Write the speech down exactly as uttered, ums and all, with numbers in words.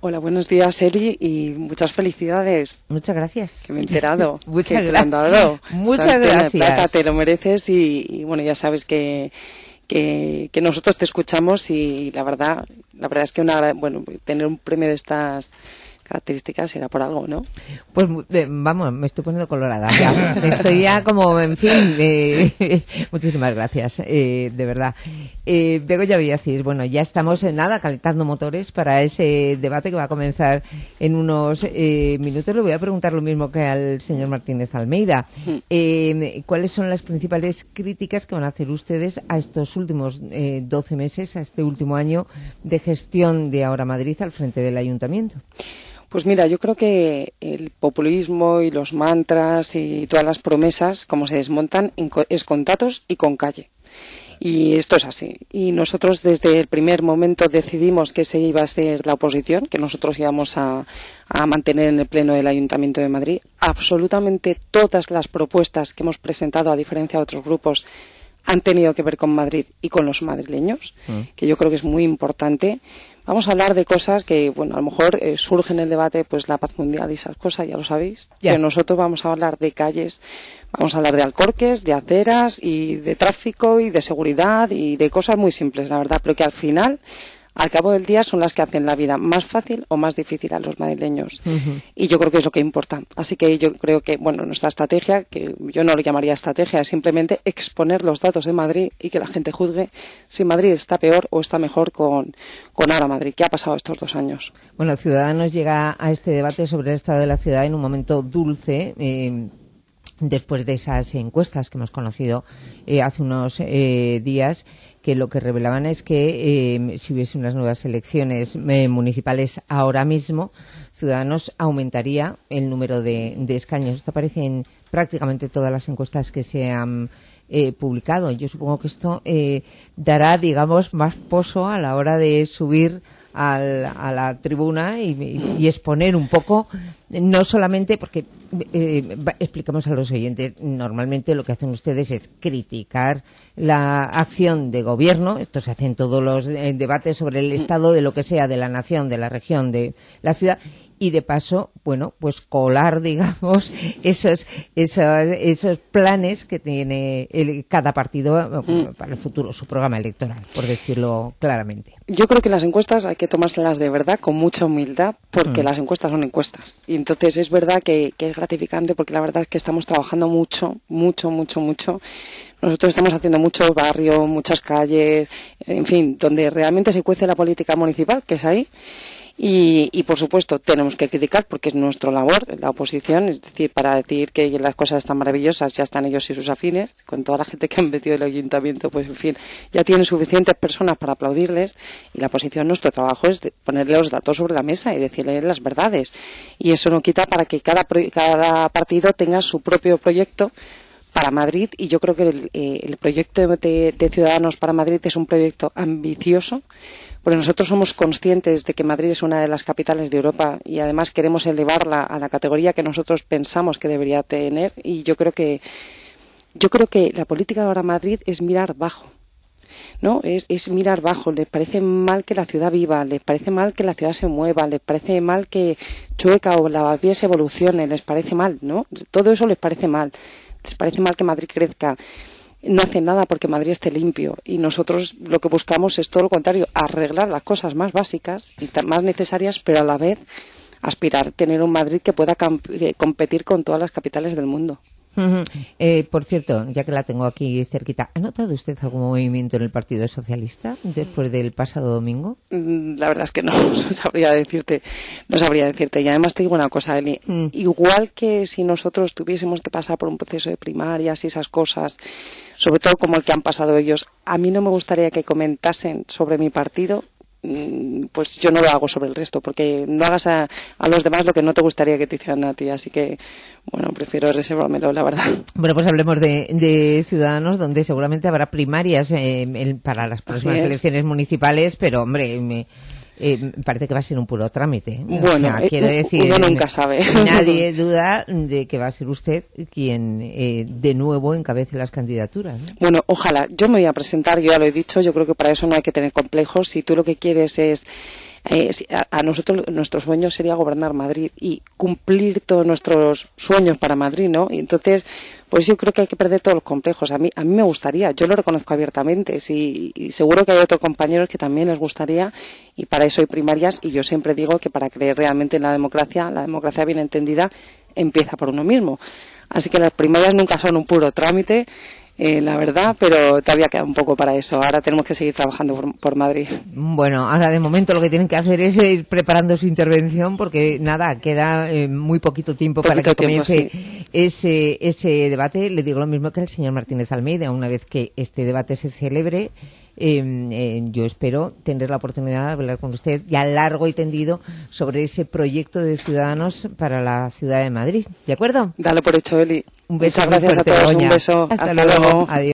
Hola, buenos días, Eli, y muchas felicidades. Muchas gracias. Que me he enterado. Muchas que gracias. Te han dado. Muchas gracias. Plata, te lo mereces y, y bueno, ya sabes que, que que nosotros te escuchamos y la verdad, la verdad es que una, bueno, tener un premio de estas características era por algo, ¿no? Pues eh, vamos, me estoy poniendo colorada ya. Estoy ya como, en fin, eh, muchísimas gracias, eh, de verdad. Eh, Begoña Villacís, bueno, ya estamos en nada calentando motores para ese debate que va a comenzar en unos eh, minutos. Le voy a preguntar lo mismo que al señor Martínez Almeida. Eh, ¿Cuáles son las principales críticas que van a hacer ustedes a estos últimos eh, doce meses, a este último año de gestión de Ahora Madrid al frente del Ayuntamiento? Pues mira, yo creo que el populismo y los mantras y todas las promesas, como se desmontan, es con datos y con calle. Y esto es así. Y nosotros desde el primer momento decidimos que se iba a hacer la oposición, que nosotros íbamos a, a mantener en el Pleno del Ayuntamiento de Madrid. Absolutamente todas las propuestas que hemos presentado, a diferencia de otros grupos, han tenido que ver con Madrid y con los madrileños, mm. que yo creo que es muy importante. Vamos a hablar de cosas que, bueno, a lo mejor eh, surge en el debate, pues la paz mundial y esas cosas, ya lo sabéis. Yeah. Pero nosotros vamos a hablar de calles, vamos a hablar de alcorques, de aceras y de tráfico y de seguridad y de cosas muy simples, la verdad, pero que al final, al cabo del día, son las que hacen la vida más fácil o más difícil a los madrileños. Uh-huh. Y yo creo que es lo que importa. Así que yo creo que, bueno, nuestra estrategia, que yo no lo llamaría estrategia, es simplemente exponer los datos de Madrid y que la gente juzgue si Madrid está peor o está mejor con, con Ahora Madrid. ¿Qué ha pasado estos dos años? Bueno, Ciudadanos llega a este debate sobre el estado de la ciudad en un momento dulce, eh, después de esas encuestas que hemos conocido eh, hace unos eh, días, que lo que revelaban es que eh, si hubiese unas nuevas elecciones eh, municipales ahora mismo, Ciudadanos aumentaría el número de, de escaños. Esto aparece en prácticamente todas las encuestas que se han eh, publicado. Yo supongo que esto eh, dará, digamos, más poso a la hora de subir al, a la tribuna y, y, y exponer un poco, no solamente porque eh, explicamos a los oyentes, normalmente lo que hacen ustedes es criticar la acción de gobierno, esto se hace en todos los eh, debates sobre el estado de lo que sea, de la nación, de la región, de la ciudad, y de paso, bueno, pues colar, digamos, esos esos, esos planes que tiene el, cada partido mm. para el futuro, su programa electoral, por decirlo claramente. Yo creo que las encuestas hay que tomárselas de verdad, con mucha humildad, porque mm. las encuestas son encuestas. Y entonces es verdad que, que es gratificante, porque la verdad es que estamos trabajando mucho, mucho, mucho, mucho. Nosotros estamos haciendo muchos barrios, muchas calles, en fin, donde realmente se cuece la política municipal, que es ahí. Y, y, por supuesto, tenemos que criticar porque es nuestra labor, la oposición, es decir, para decir que las cosas están maravillosas, ya están ellos y sus afines, con toda la gente que han metido el ayuntamiento, pues en fin, ya tienen suficientes personas para aplaudirles, y la oposición, nuestro trabajo es de ponerle los datos sobre la mesa y decirle las verdades. Y eso no quita para que cada, cada partido tenga su propio proyecto para Madrid, y yo creo que el, eh, el proyecto de, de Ciudadanos para Madrid es un proyecto ambicioso, porque nosotros somos conscientes de que Madrid es una de las capitales de Europa y además queremos elevarla a la categoría que nosotros pensamos que debería tener, y yo creo que yo creo que la política de Ahora Madrid es mirar bajo, ¿no? Es, es mirar bajo. Les parece mal que la ciudad viva, les parece mal que la ciudad se mueva, les parece mal que Chueca o Lavapiés evolucione, les parece mal, ¿no? Todo eso les parece mal. Les parece mal que Madrid crezca. No hacen nada porque Madrid esté limpio, y nosotros lo que buscamos es todo lo contrario, arreglar las cosas más básicas y más necesarias, pero a la vez aspirar a tener un Madrid que pueda competir con todas las capitales del mundo. Uh-huh. Eh, por cierto, ya que la tengo aquí cerquita, ¿ha notado usted algún movimiento en el Partido Socialista después del pasado domingo? La verdad es que no, no sabría decirte, no sabría decirte. Y además te digo una cosa, Eli, mm. igual que si nosotros tuviésemos que pasar por un proceso de primarias y esas cosas, sobre todo como el que han pasado ellos, a mí no me gustaría que comentasen sobre mi partido. Pues yo no lo hago sobre el resto, porque no hagas a, a los demás lo que no te gustaría que te hicieran a ti, así que, bueno, prefiero reservármelo, la verdad. Bueno, pues hablemos de, de Ciudadanos, donde seguramente habrá primarias eh, el, para las próximas elecciones municipales, pero, hombre, me... Eh, parece que va a ser un puro trámite. Bueno, o sea, quiero decir, uno nunca sabe. Nadie duda de que va a ser usted quien eh, de nuevo encabece las candidaturas, ¿no? Bueno, ojalá. Yo me voy a presentar, yo ya lo he dicho, yo creo que para eso no hay que tener complejos. Si tú lo que quieres es Eh, si, a, a nosotros, nuestro sueño sería gobernar Madrid y cumplir todos nuestros sueños para Madrid, ¿no? Y entonces, pues yo creo que hay que perder todos los complejos. A mí, a mí me gustaría, yo lo reconozco abiertamente, sí, y seguro que hay otros compañeros que también les gustaría, y para eso hay primarias, y yo siempre digo que para creer realmente en la democracia, la democracia bien entendida empieza por uno mismo. Así que las primarias nunca son un puro trámite, eh, la verdad, pero todavía queda un poco para eso. Ahora tenemos que seguir trabajando por, por Madrid. Bueno, ahora de momento lo que tienen que hacer es ir preparando su intervención, porque nada, queda eh, muy poquito tiempo poquito para que comience tiempo, sí. ese, ese debate. Le digo lo mismo que al señor Martínez Almeida, una vez que este debate se celebre, Eh, eh, yo espero tener la oportunidad de hablar con usted ya largo y tendido sobre ese proyecto de Ciudadanos para la ciudad de Madrid. ¿De acuerdo? Dale por hecho, Eli. Un beso. Muchas gracias fuerte, a todos. Begoña. Un beso. Hasta, Hasta luego. luego. Adiós.